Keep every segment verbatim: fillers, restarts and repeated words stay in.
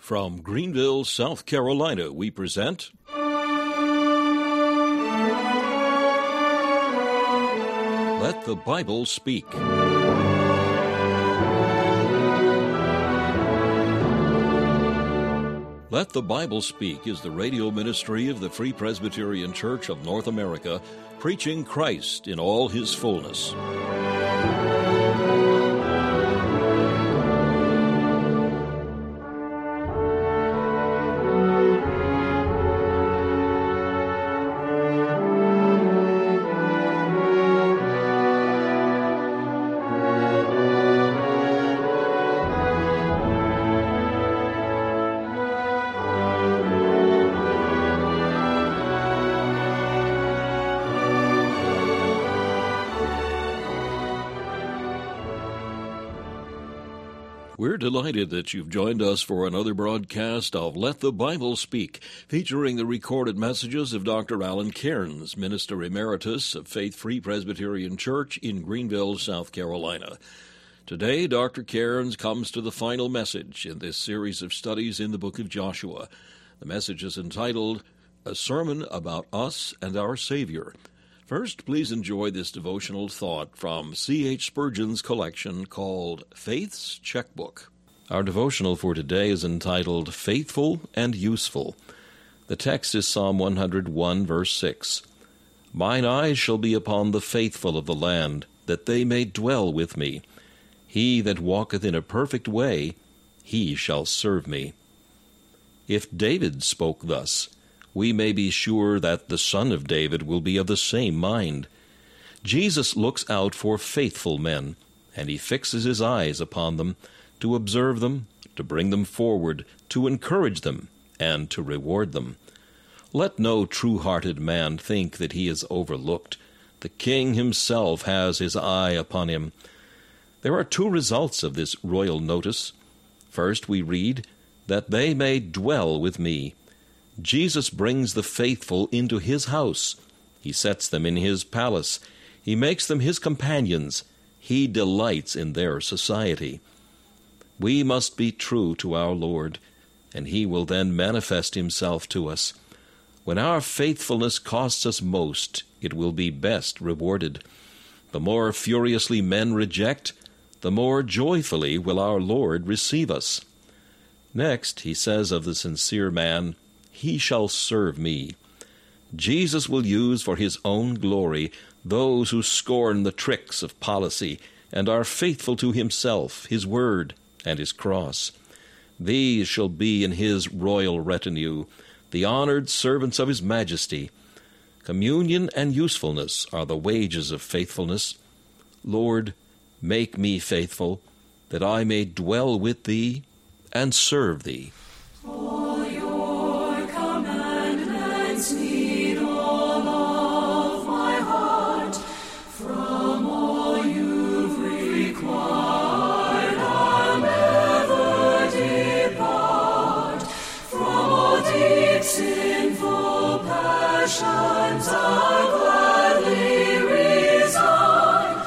From Greenville, South Carolina, we present Let the Bible Speak. Let the Bible Speak is the radio ministry of the Free Presbyterian Church of North America, preaching Christ in all his fullness. We're delighted that you've joined us for another broadcast of Let the Bible Speak, featuring the recorded messages of Doctor Alan Cairns, Minister Emeritus of Faith Free Presbyterian Church in Greenville, South Carolina. Today, Doctor Cairns comes to the final message in this series of studies in the book of Joshua. The message is entitled, A Sermon About Us and Our Savior. First, please enjoy this devotional thought from C H Spurgeon's collection called Faith's Checkbook. Our devotional for today is entitled Faithful and Useful. The text is Psalm one hundred one, verse six. Mine eyes shall be upon the faithful of the land, that they may dwell with me. He that walketh in a perfect way, he shall serve me. If David spoke thus, we may be sure that the Son of David will be of the same mind. Jesus looks out for faithful men, and he fixes his eyes upon them to observe them, to bring them forward, to encourage them, and to reward them. Let no true-hearted man think that he is overlooked. The King himself has his eye upon him. There are two results of this royal notice. First, we read, that they may dwell with me. Jesus brings the faithful into his house. He sets them in his palace. He makes them his companions. He delights in their society. We must be true to our Lord, and he will then manifest himself to us. When our faithfulness costs us most, it will be best rewarded. The more furiously men reject, the more joyfully will our Lord receive us. Next, he says of the sincere man, He shall serve me. Jesus will use for his own glory those who scorn the tricks of policy and are faithful to himself, his word, and his cross. These shall be in his royal retinue, the honored servants of his majesty. Communion and usefulness are the wages of faithfulness. Lord, make me faithful, that I may dwell with thee and serve thee. All your commandments need all of my heart. From all you've required, I'll never depart. From all deep sinful passions, I'll gladly resign.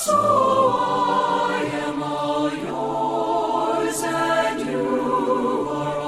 So I am all yours, and you are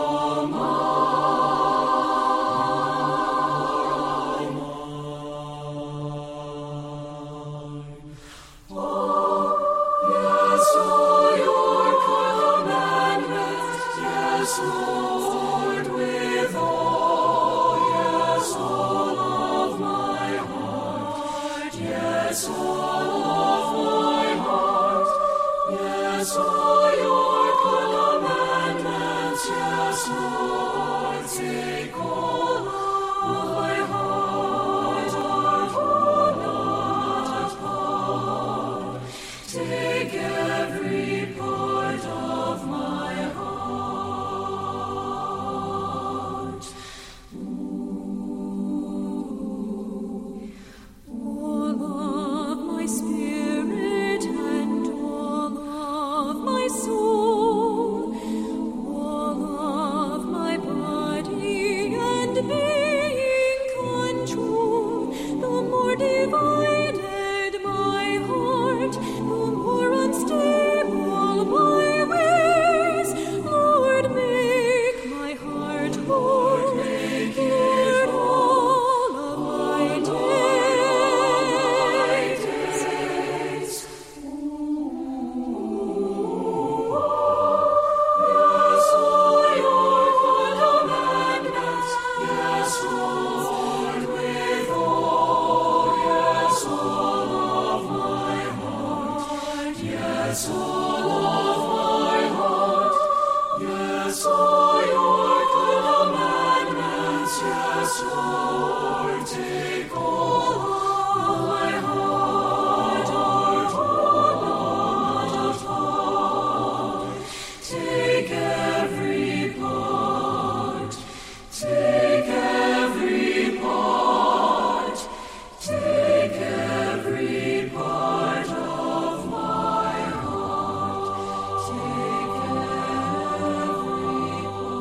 for your commandments, yes, Lord, take all of my heart, heart, heart, heart. Take every part, take every part, take every part of my heart, take every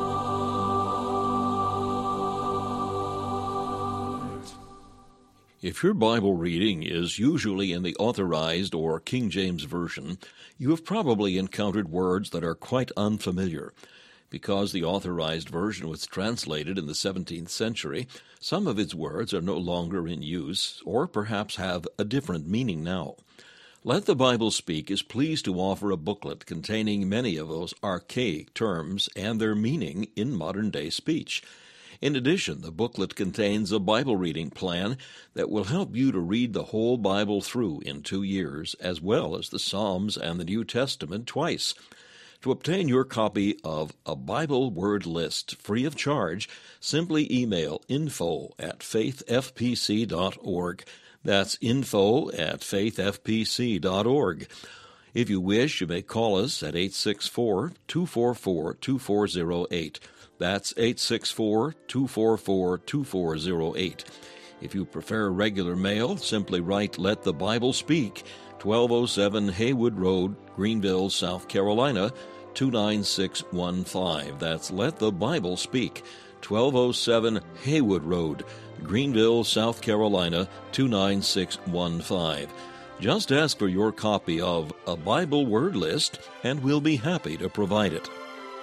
part. If your Bible reading is usually in the Authorized or King James Version, you have probably encountered words that are quite unfamiliar. Because the Authorized Version was translated in the seventeenth century, some of its words are no longer in use, or perhaps have a different meaning now. Let the Bible Speak is pleased to offer a booklet containing many of those archaic terms and their meaning in modern-day speech. In addition, the booklet contains a Bible reading plan that will help you to read the whole Bible through in two years, as well as the Psalms and the New Testament twice. To obtain your copy of A Bible Word List free of charge, simply email info at faith f p c dot org. That's info at faith f p c dot org. If you wish, you may call us at eight six four, two four four, two four zero eight. That's eight six four, two four four, two four zero eight. If you prefer regular mail, simply write Let the Bible Speak, twelve oh seven Haywood Road, Greenville, South Carolina, two nine six one five. That's Let the Bible Speak, twelve oh seven Haywood Road, Greenville, South Carolina, two nine six one five. Just ask for your copy of A Bible Word List, and we'll be happy to provide it.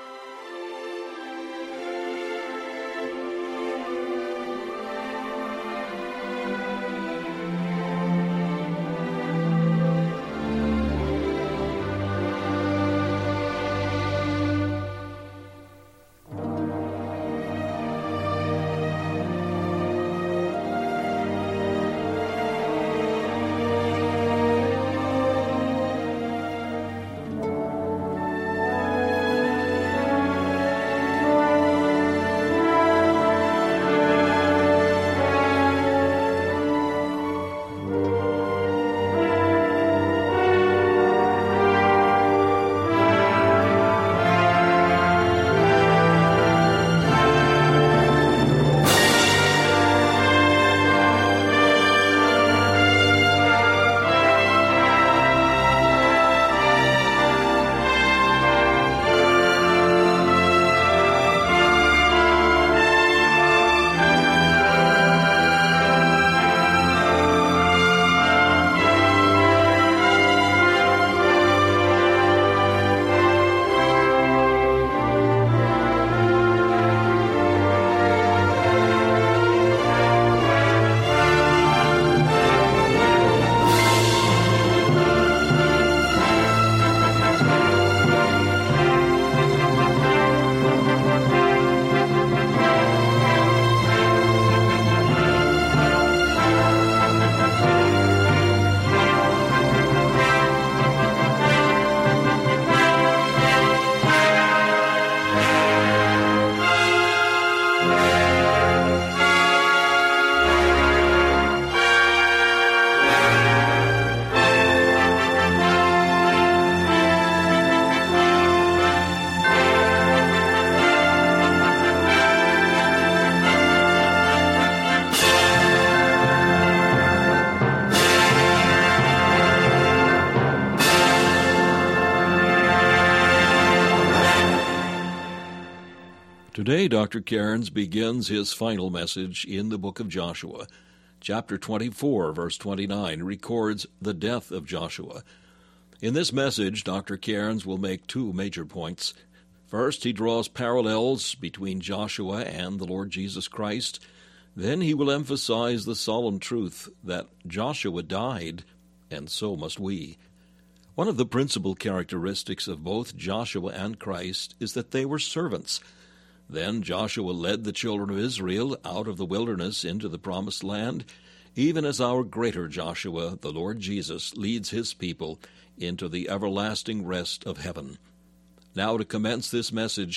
Today, Doctor Cairns begins his final message in the book of Joshua. Chapter twenty-four, verse twenty-nine, records the death of Joshua. In this message, Doctor Cairns will make two major points. First, he draws parallels between Joshua and the Lord Jesus Christ. Then he will emphasize the solemn truth that Joshua died, and so must we. One of the principal characteristics of both Joshua and Christ is that they were servants. Then Joshua led the children of Israel out of the wilderness into the promised land, even as our greater Joshua, the Lord Jesus, leads his people into the everlasting rest of heaven. Now, to commence this message,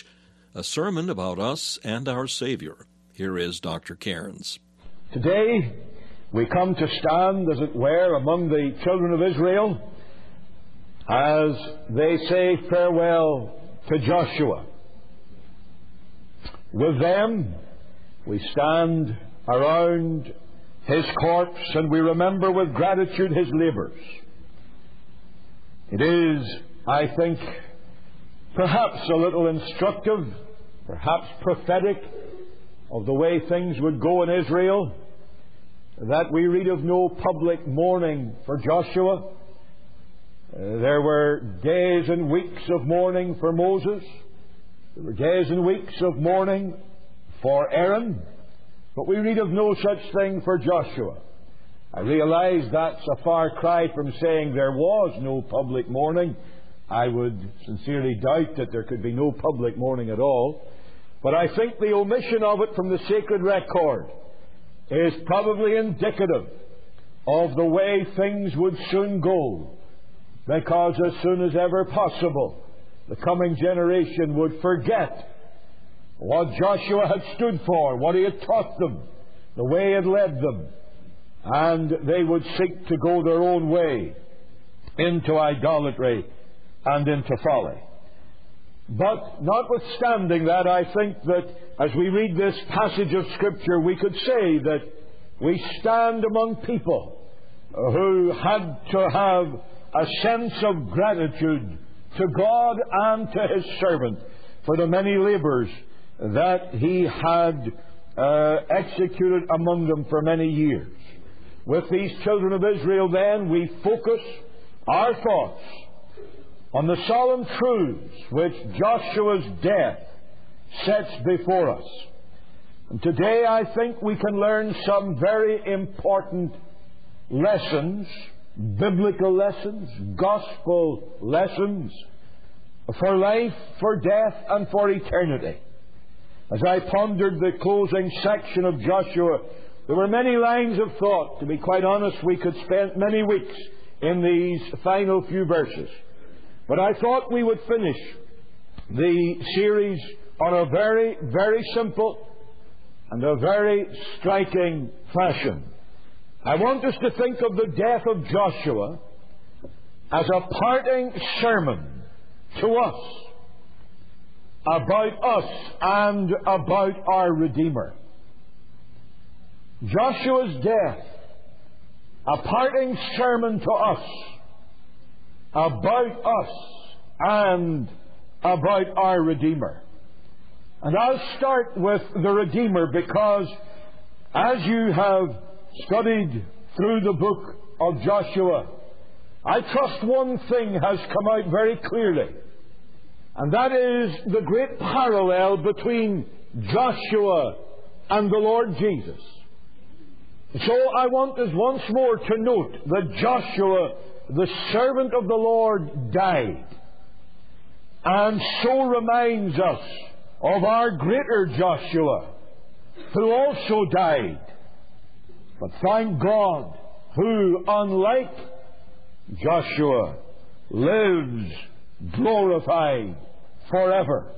a sermon about us and our Savior. Here is Doctor Cairns. Today, we come to stand, as it were, among the children of Israel as they say farewell to Joshua. With them, we stand around his corpse and we remember with gratitude his labors. It is, I think, perhaps a little instructive, perhaps prophetic of the way things would go in Israel, that we read of no public mourning for Joshua. Uh, there were days and weeks of mourning for Moses. There were days and weeks of mourning for Aaron. But we read of no such thing for Joshua. I realize that's a far cry from saying there was no public mourning. I would sincerely doubt that there could be no public mourning at all. But I think the omission of it from the sacred record is probably indicative of the way things would soon go, because as soon as ever possible, the coming generation would forget what Joshua had stood for, what he had taught them, the way he had led them, and they would seek to go their own way into idolatry and into folly. But notwithstanding that, I think that as we read this passage of Scripture, we could say that we stand among people who had to have a sense of gratitude to God and to His servant for the many labors that He had uh, executed among them for many years. With these children of Israel, then, we focus our thoughts on the solemn truths which Joshua's death sets before us. And today I think we can learn some very important lessons, biblical lessons, gospel lessons for life, for death, and for eternity. As I pondered the closing section of Joshua, there were many lines of thought. To be quite honest, we could spend many weeks in these final few verses. But I thought we would finish the series on a very, very simple and a very striking fashion. I want us to think of the death of Joshua as a parting sermon to us about us and about our Redeemer. Joshua's death, a parting sermon to us about us and about our Redeemer. And I'll start with the Redeemer because as you have studied through the book of Joshua, I trust one thing has come out very clearly, and that is the great parallel between Joshua and the Lord Jesus. So I want us once more to note that Joshua, the servant of the Lord, died, and so reminds us of our greater Joshua, who also died. But thank God, who, unlike Joshua, lives glorified forever.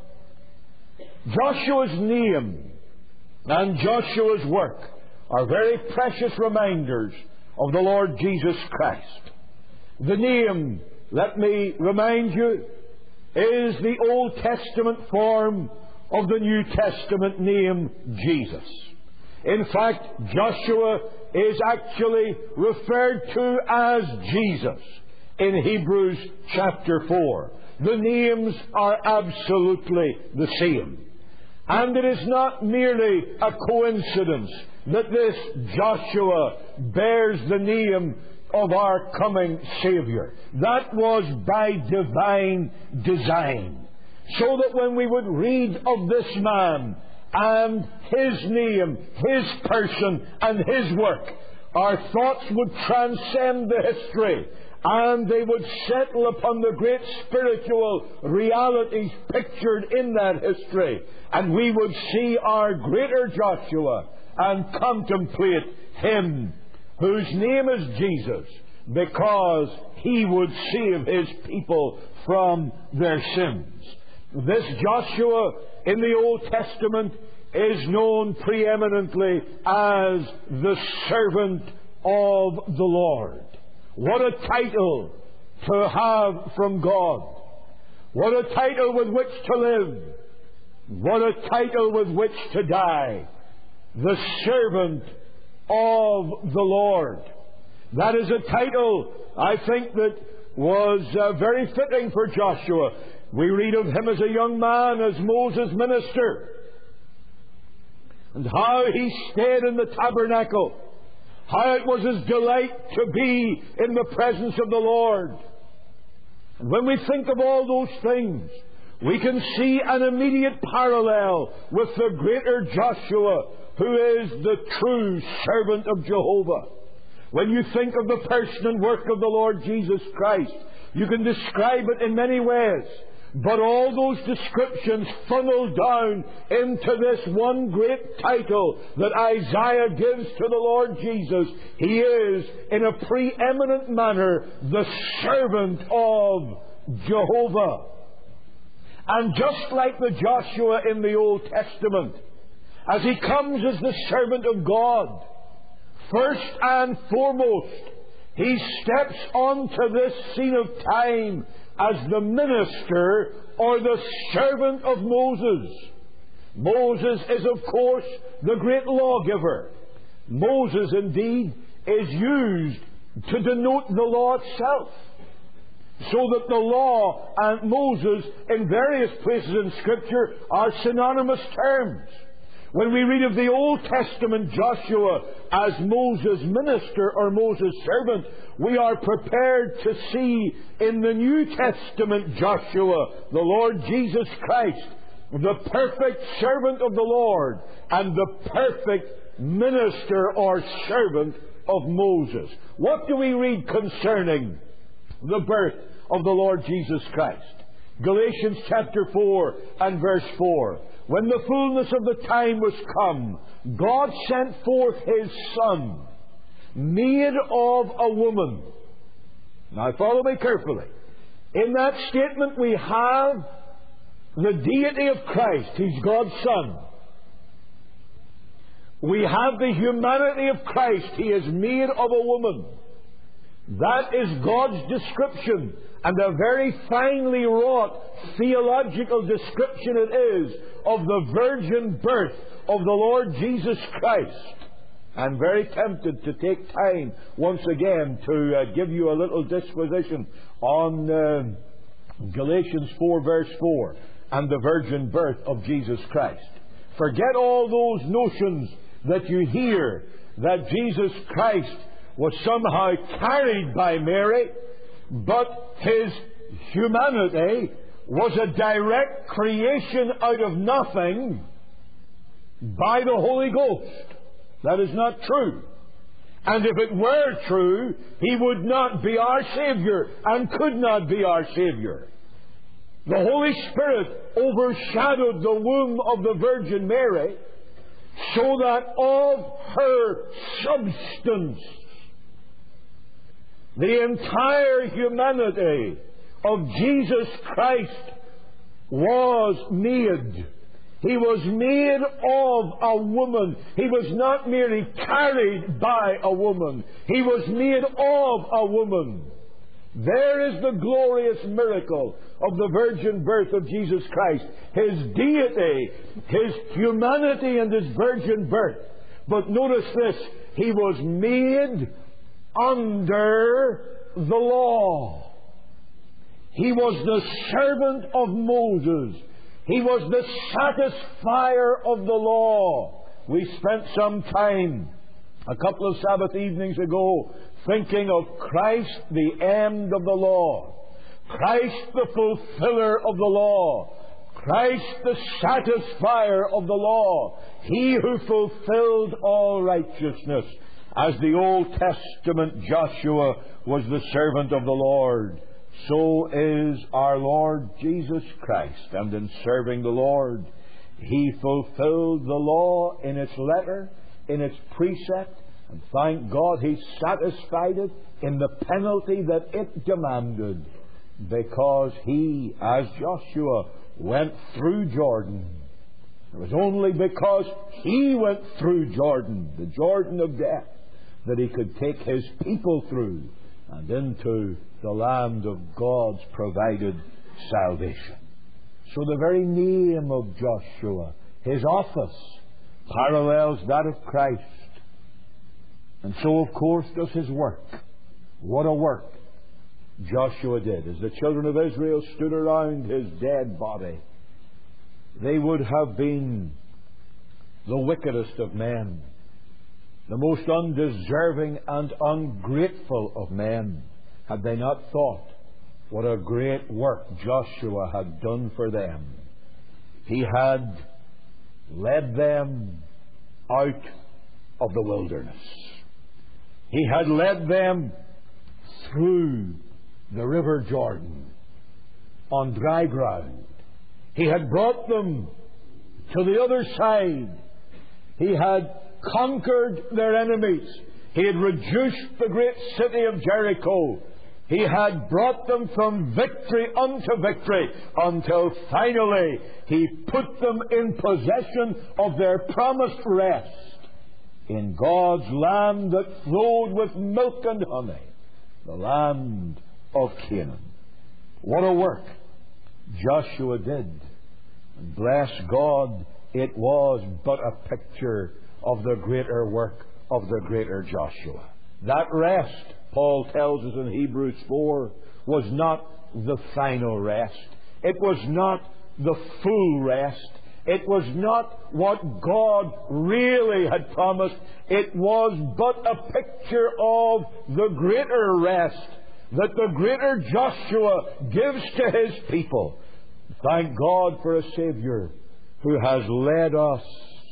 Joshua's name and Joshua's work are very precious reminders of the Lord Jesus Christ. The name, let me remind you, is the Old Testament form of the New Testament name Jesus. In fact, Joshua is actually referred to as Jesus in Hebrews chapter four. The names are absolutely the same. And it is not merely a coincidence that this Joshua bears the name of our coming Savior. That was by divine design, so that when we would read of this man and his name, his person, and his work, our thoughts would transcend the history, and they would settle upon the great spiritual realities pictured in that history, and we would see our greater Joshua and contemplate him whose name is Jesus, because he would save his people from their sins. This Joshua in the Old Testament is known preeminently as the servant of the Lord. What a title to have from God. What a title with which to live. What a title with which to die. The servant of the Lord. That is a title, I think, that was uh, very fitting for Joshua. We read of him as a young man, as Moses' minister, and how he stayed in the tabernacle, how it was his delight to be in the presence of the Lord. And when we think of all those things, we can see an immediate parallel with the greater Joshua, who is the true servant of Jehovah. When you think of the person and work of the Lord Jesus Christ, you can describe it in many ways. But all those descriptions funnel down into this one great title that Isaiah gives to the Lord Jesus. He is, in a preeminent manner, the servant of Jehovah. And just like the Joshua in the Old Testament, as he comes as the servant of God, first and foremost, he steps onto this scene of time as the minister or the servant of Moses. Moses is, of course, the great lawgiver. Moses, indeed, is used to denote the law itself. So that the law and Moses, in various places in Scripture, are synonymous terms. When we read of the Old Testament Joshua as Moses' minister or Moses' servant, we are prepared to see in the New Testament Joshua the Lord Jesus Christ, the perfect servant of the Lord and the perfect minister or servant of Moses. What do we read concerning the birth of the Lord Jesus Christ? Galatians chapter four and verse four. When the fullness of the time was come, God sent forth His Son, made of a woman. Now follow me carefully. In that statement we have the deity of Christ. He's God's Son. We have the humanity of Christ. He is made of a woman. That is God's description, and a very finely wrought theological description it is of the virgin birth of the Lord Jesus Christ. I'm very tempted to take time once again to uh, give you a little disquisition on uh, Galatians four verse four and the virgin birth of Jesus Christ. Forget all those notions that you hear that Jesus Christ was somehow carried by Mary, but His humanity was a direct creation out of nothing by the Holy Ghost. That is not true. And if it were true, He would not be our Savior and could not be our Savior. The Holy Spirit overshadowed the womb of the Virgin Mary so that of her substance the entire humanity of Jesus Christ was made. He was made of a woman. He was not merely carried by a woman. He was made of a woman. There is the glorious miracle of the virgin birth of Jesus Christ. His deity, His humanity and His virgin birth. But notice this, He was made under the law. He was the servant of Moses. He was the satisfier of the law. We spent some time a couple of Sabbath evenings ago thinking of Christ, the end of the law. Christ, the fulfiller of the law. Christ, the satisfier of the law. He who fulfilled all righteousness. As the Old Testament Joshua was the servant of the Lord, so is our Lord Jesus Christ. And in serving the Lord, He fulfilled the law in its letter, in its precept, and thank God He satisfied it in the penalty that it demanded, because He, as Joshua, went through Jordan. It was only because he went through Jordan, the Jordan of death, that he could take his people through and into the land of God's provided salvation. So the very name of Joshua, his office, parallels that of Christ. And so, of course, does his work. What a work Joshua did. As the children of Israel stood around his dead body, they would have been the wickedest of men, the most undeserving and ungrateful of men, had they not thought what a great work Joshua had done for them. He had led them out of the wilderness. He had led them through the river Jordan on dry ground. He had brought them to the other side. He had conquered their enemies. He had reduced the great city of Jericho. He had brought them from victory unto victory until finally He put them in possession of their promised rest in God's land that flowed with milk and honey, the land of Canaan. What a work Joshua did. And bless God, it was but a picture of the greater work of the greater Joshua. That rest, Paul tells us in Hebrews four, was not the final rest. It was not the full rest. It was not what God really had promised. It was but a picture of the greater rest that the greater Joshua gives to his people. Thank God for a Savior who has led us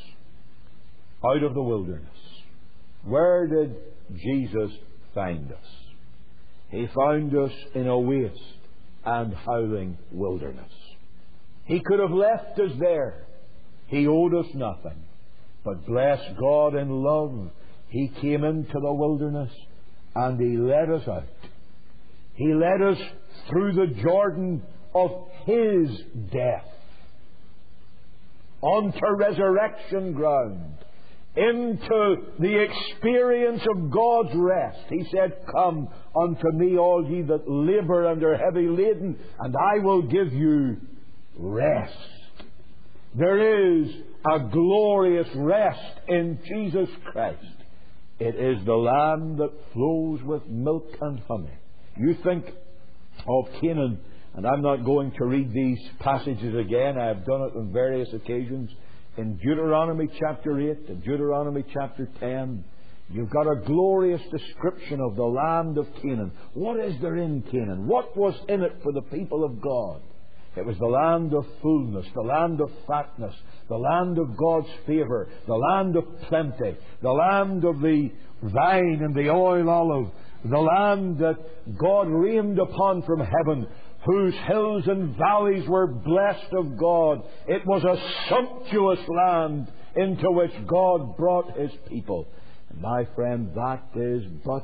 out of the wilderness. Where did Jesus find us? He found us in a waste and howling wilderness. He could have left us there. He owed us nothing. But bless God in love, He came into the wilderness and He led us out. He led us through the Jordan of His death onto resurrection ground, into the experience of God's rest. He said, "Come unto me, all ye that labour and are heavy laden, and I will give you rest." There is a glorious rest in Jesus Christ. It is the land that flows with milk and honey. You think of Canaan, and I'm not going to read these passages again. I have done it on various occasions. In Deuteronomy chapter eight and Deuteronomy chapter ten, you've got a glorious description of the land of Canaan. What is there in Canaan? What was in it for the people of God? It was the land of fullness, the land of fatness, the land of God's favour, the land of plenty, the land of the vine and the oil olive, the land that God rained upon from heaven, whose hills and valleys were blessed of God. It was a sumptuous land into which God brought His people. And my friend, that is but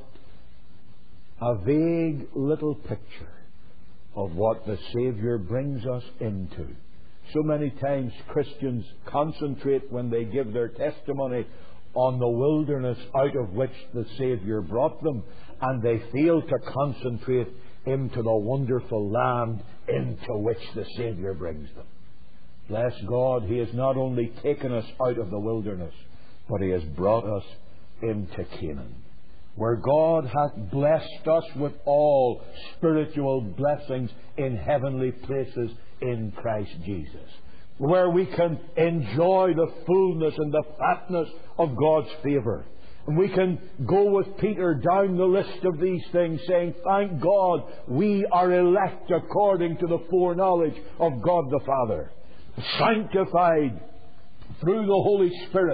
a vague little picture of what the Saviour brings us into. So many times Christians concentrate when they give their testimony on the wilderness out of which the Saviour brought them, and they fail to concentrate into the wonderful land into which the Saviour brings them. Bless God, He has not only taken us out of the wilderness, but He has brought us into Canaan, where God hath blessed us with all spiritual blessings in heavenly places in Christ Jesus, where we can enjoy the fullness and the fatness of God's favour. And we can go with Peter down the list of these things, saying, "Thank God we are elect according to the foreknowledge of God the Father, sanctified through the Holy Spirit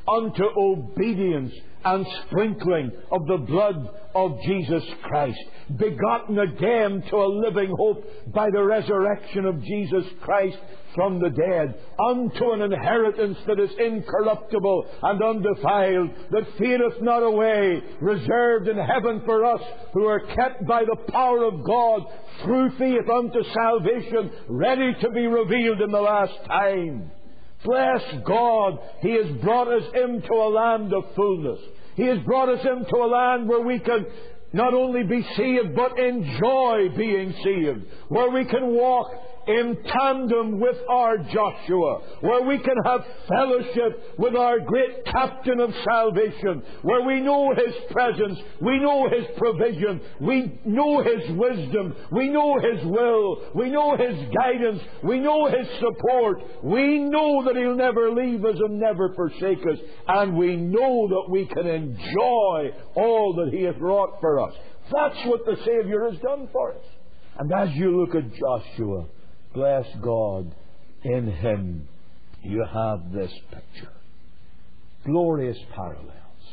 unto obedience and sprinkling of the blood of Jesus Christ, begotten again to a living hope by the resurrection of Jesus Christ from the dead, unto an inheritance that is incorruptible and undefiled, that fadeth not away, reserved in heaven for us who are kept by the power of God through faith unto salvation, ready to be revealed in the last time. Bless God, He has brought us into a land of fullness. He has brought us into a land where we can not only be saved, but enjoy being saved. Where we can walk in tandem with our Joshua, where we can have fellowship with our great captain of salvation, where we know His presence, we know His provision, we know His wisdom, we know His will, we know His guidance, we know His support, we know that He'll never leave us and never forsake us, and we know that we can enjoy all that He has wrought for us. That's what the Savior has done for us. And as you look at Joshua, bless God, in Him you have this picture. Glorious parallels.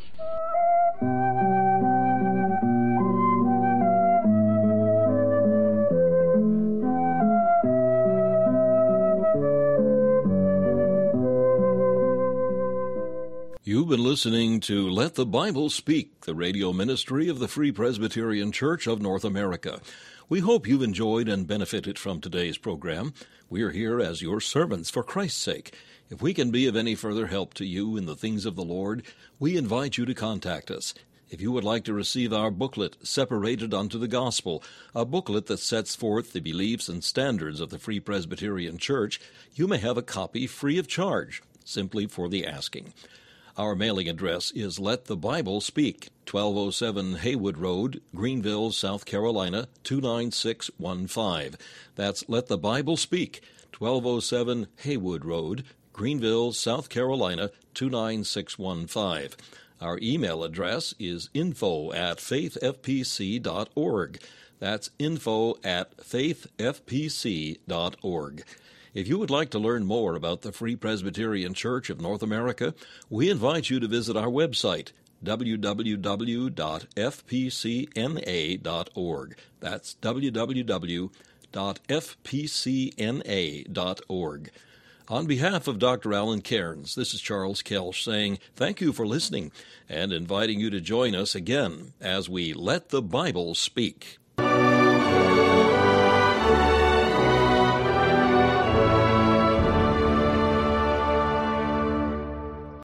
You've been listening to Let the Bible Speak, the radio ministry of the Free Presbyterian Church of North America. We hope you've enjoyed and benefited from today's program. We are here as your servants for Christ's sake. If we can be of any further help to you in the things of the Lord, we invite you to contact us. If you would like to receive our booklet, Separated unto the Gospel, a booklet that sets forth the beliefs and standards of the Free Presbyterian Church, you may have a copy free of charge, simply for the asking. Our mailing address is Let the Bible Speak, twelve oh seven Haywood Road, Greenville, South Carolina, two nine six one five. That's Let the Bible Speak, twelve oh seven Haywood Road, Greenville, South Carolina, two nine six one five. Our email address is info at faith f p c dot org. That's info at faith f p c dot org. If you would like to learn more about the Free Presbyterian Church of North America, we invite you to visit our website, w w w dot f p c n a dot org. That's w w w dot f p c n a dot org. On behalf of Doctor Alan Cairns, this is Charles Kelsch saying thank you for listening and inviting you to join us again as we Let the Bible Speak.